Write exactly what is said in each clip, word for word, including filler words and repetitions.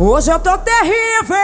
Hoje eu tô terrível.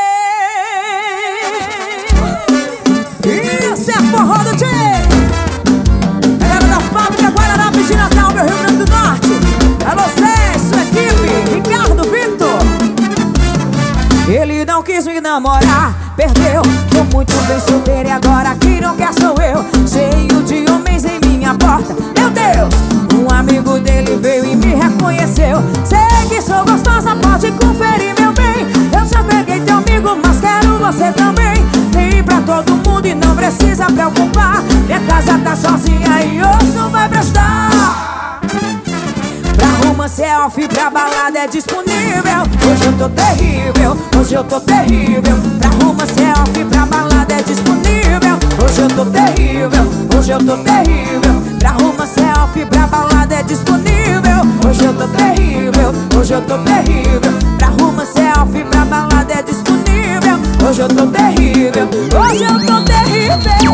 Isso é forró do Tchê. Galera da fábrica Guararapes de Natal, meu Rio Grande do Norte. É você, sua equipe, Ricardo Vitor. Ele não quis me namorar, perdeu. Tô muito bem solteiro e agora quem não quer sou eu. Cheio de homens em minha porta, meu Deus. Um amigo dele veio e me reconheceu. Sei que sou gostosa, pode conferir, meu bem. Eu já peguei teu amigo, mas quero você também. Tem pra todo mundo e não precisa preocupar. Minha casa tá sozinha e hoje não vai prestar. Pra romance é off, pra balada é disponível. Hoje eu tô terrível, hoje eu tô terrível. Pra romance é off, pra balada é disponível. Hoje eu tô terrível, hoje eu tô terrível. Pra romance é off, pra balada é disponível. Hoje eu tô terrível, hoje eu tô terrível. Pra romance é off, pra balada é disponível. Hoje eu tô terrível, hoje eu tô terrível.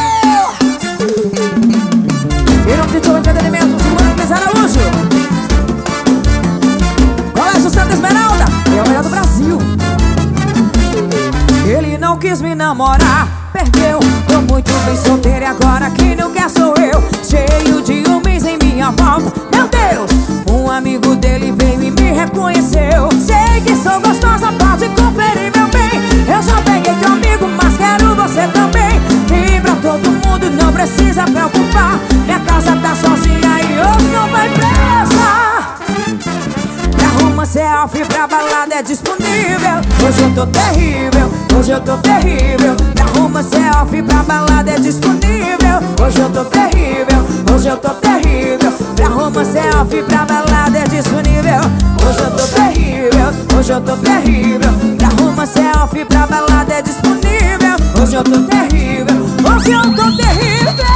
E não pediu entretenimento, Silvano Luiz Araújo. Colégio Santa Esmeralda, é o melhor do Brasil. Ele não quis me namorar, perdeu. Tô muito bem solteiro e agora quem não quer sou eu. Cheio de homens em minha volta, meu Deus. Um amigo dele veio e me reconheceu. Sei que sou gostosa, pode conferir, meu bem. Eu já peguei teu amigo, mas quero você também. Tem pra todo mundo, não precisa preocupar. Minha casa tá sozinha e hoje não vai prestar. Pra romance é off, pra balada é disponível. Hoje eu tô terrível, hoje eu tô terrível. Pra romance é off, pra balada é disponível. Hoje eu tô terrível, hoje eu tô terrível. Pra romance é off, pra balada é disponível. Hoje eu tô terrível, hoje eu tô terrível. Pra romance é off, pra balada é disponível. Hoje eu tô terrível, hoje eu tô terrível.